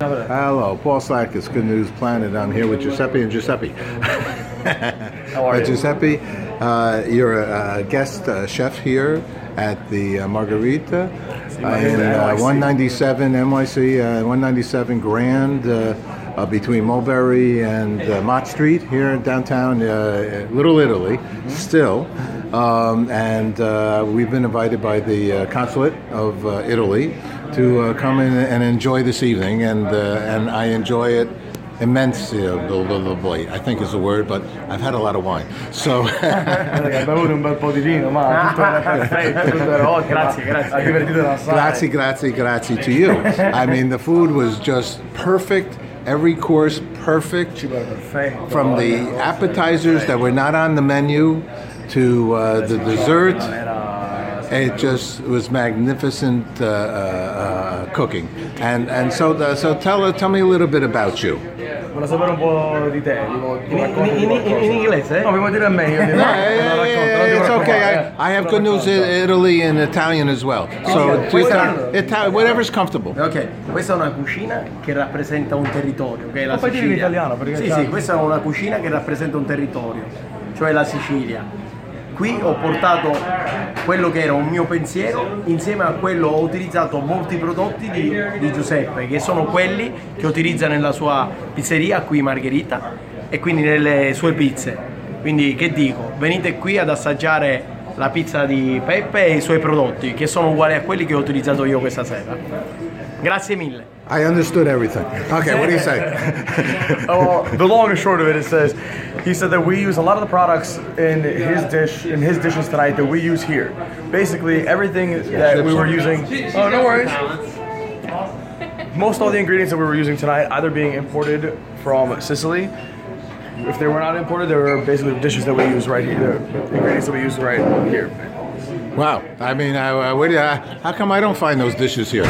Hello, Paul Slackus, Good News Planet. I'm here with Giuseppe and Giuseppe. How are you? Giuseppe, you're a guest chef here at the Margarita in 197 NYC, 197 Grand, between Mulberry and Mott Street here in downtown Little Italy, still. And we've been invited by the Consulate of Italy to come in and enjoy this evening, and I enjoy it immensely. I think is the word, but I've had a lot of wine, so. Hai bevuto un bel po' di vino, ma tutto era perfetto, tutto era ottimo. Grazie. Ha divertito assai. Grazie to you. I mean, the food was just perfect. Every course perfect. From the appetizers that were not on the menu to the dessert. It just was magnificent cooking, and so tell me a little bit about you. Volevo sapere un po' di te. In inglese? No, mi vuoi dire a me? It's okay. I have Good News Italy in Italian as well. So whatever's comfortable. Ok, questa è una cucina che rappresenta un territorio, che è la Sicilia. In italiano, perché sì, questa è una cucina che rappresenta un territorio, cioè la Sicilia. Qui ho portato quello che era un mio pensiero, insieme a quello ho utilizzato molti prodotti di Giuseppe, che sono quelli che utilizza nella sua pizzeria qui Margherita e quindi nelle sue pizze. Quindi che dico, venite qui ad assaggiare la pizza di Peppe e i suoi prodotti, che sono uguali a quelli che ho utilizzato io questa sera. Grazie mille. I understood everything. Okay, what do you say? The long and short of it, he said that we use a lot of the products in his dishes tonight that we use here. Basically, everything that we were using. Oh, no worries. Most all the ingredients that we were using tonight, either being imported from Sicily. If they were not imported, they were basically dishes that we use right here. The ingredients that we use right here. Wow, I mean, how come I don't find those dishes here?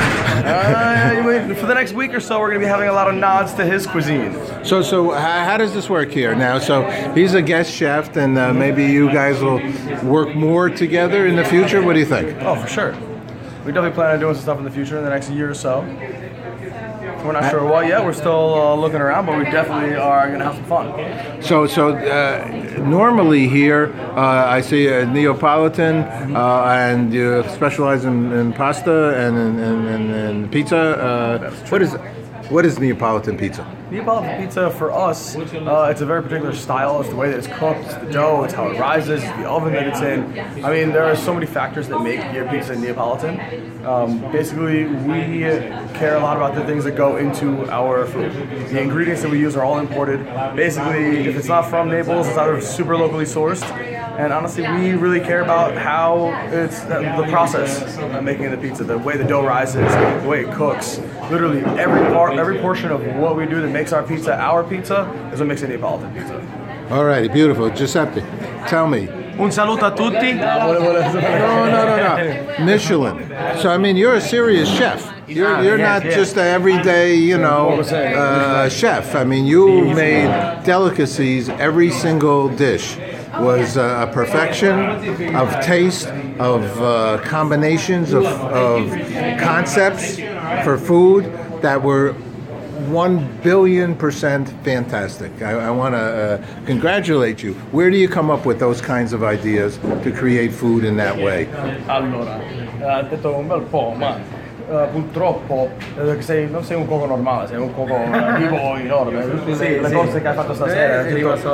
For the next week or so, we're going to be having a lot of nods to his cuisine. So how does this work here now? So he's a guest chef, and maybe you guys will work more together in the future? What do you think? Oh, for sure. We definitely plan on doing some stuff in the future in the next year or so. We're not sure what yet. We're still looking around, but we definitely are going to have some fun. So normally here, I see a Neapolitan, and you specialize in pasta and pizza. What is Neapolitan pizza? Neapolitan pizza for us, it's a very particular style. It's the way that it's cooked, it's the dough, it's how it rises, it's the oven that it's in. I mean, there are so many factors that make your pizza Neapolitan. Basically, we care a lot about the things that go into our food. The ingredients that we use are all imported. Basically, if it's not from Naples, it's either super locally sourced. And honestly, we really care about how it's the process of making the pizza, the way the dough rises, the way it cooks. Literally, every portion of what we do that makes our pizza is what makes it Neapolitan pizza. All right, beautiful. Giuseppe, tell me. Un saluto a tutti. No. Michelin. So, I mean, you're a serious chef. You're not just an everyday, chef. I mean, you made delicacies. Every single dish was a perfection of taste, of combinations, of concepts for food that were 1,000,000,000% fantastic. I want to congratulate you. Where do you come up with those kinds of ideas to create food in that way? Allora, ha detto un bel po', ma purtroppo non sei un cuoco normale, sei un cuoco tipo enorme. Tutte le cose che hai fatto stasera,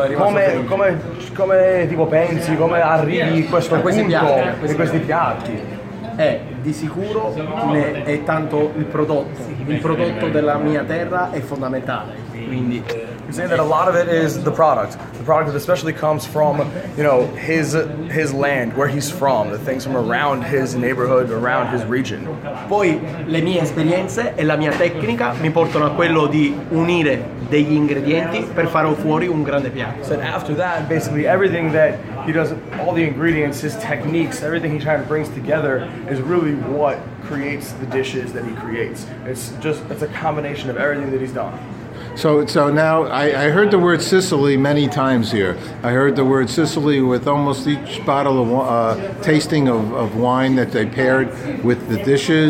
come tipo pensi, come arrivi a questo punto di questi piatti? Di sicuro è tanto il prodotto della mia terra è fondamentale, quindi you're saying that a lot of it is the product that especially comes from his land, where he's from, the things from around his neighborhood, around his region. Poi le mie esperienze e la mia tecnica mi portano a quello di unire degli ingredienti per fare fuori un grande piatto. So after that, basically everything that he does, all the ingredients, his techniques, everything he tries to brings together is really what creates the dishes that he creates. It's a combination of everything that he's done. So now I heard the word Sicily many times here. I heard the word Sicily with almost each bottle of tasting of wine that they paired with the dishes.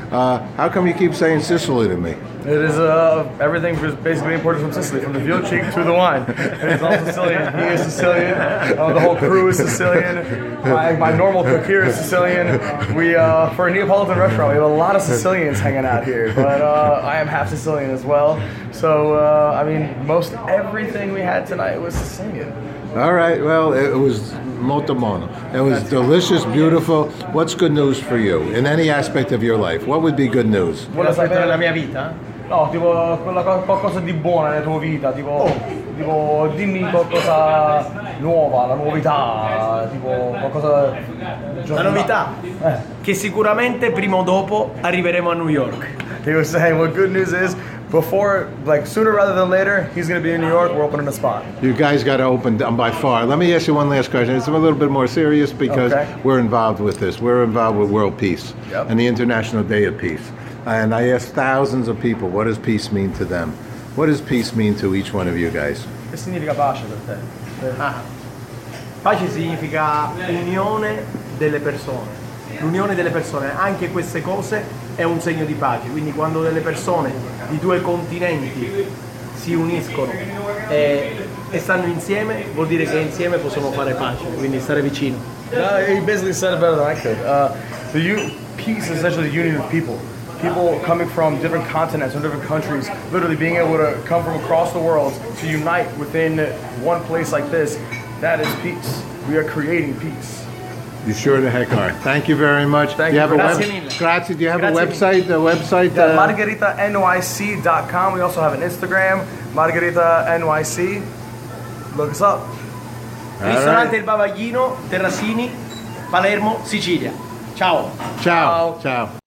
How come you keep saying Sicily to me? It is everything is basically imported from Sicily, from the veal cheek to the wine. And it's all Sicilian. He is Sicilian. The whole crew is Sicilian. My normal cook here is Sicilian. We for a Neapolitan restaurant, we have a lot of Sicilians hanging out here, but I am half Sicilian as well. So I mean, most everything we had tonight was Sicilian. All right. Well, it was molto buono. It was delicious, beautiful. What's good news for you in any aspect of your life? What would be good news? Vuole sapere della mia vita? No, tipo qualcosa di buono nella tua vita, tipo dimmi qualcosa nuova, la novità, tipo qualcosa. La novità? Che sicuramente prima o dopo arriveremo a New York. He was saying what good news is, before, like sooner rather than later, he's going to be in New York. We're opening a spot. You guys got to open by far. Let me ask you one last question. It's a little bit more serious because we're involved with this. We're involved with World Peace and the International Day of Peace. And I asked thousands of people, what does peace mean to them? What does peace mean to each one of you guys? Che significa pace per te? Pace significa unione delle persone. L'unione delle persone, anche queste cose è un segno di pace. Quindi quando delle persone di due continenti si uniscono e stanno insieme, vuol dire che insieme possono fare pace, quindi stare vicino. He basically said it better than I could. Peace is essentially the union of people. People coming from different continents, from different countries, literally being able to come from across the world to unite within one place like this, that is peace. We are creating peace. You sure the heck are. Thank you very much. Thank you. Grazie. Do you have a website? MargheritaNYC.com. We also have an Instagram, Margherita NYC. Look us up. Ristorante Il Bavaglino, Terrasini, Palermo, Sicilia. Ciao. Ciao.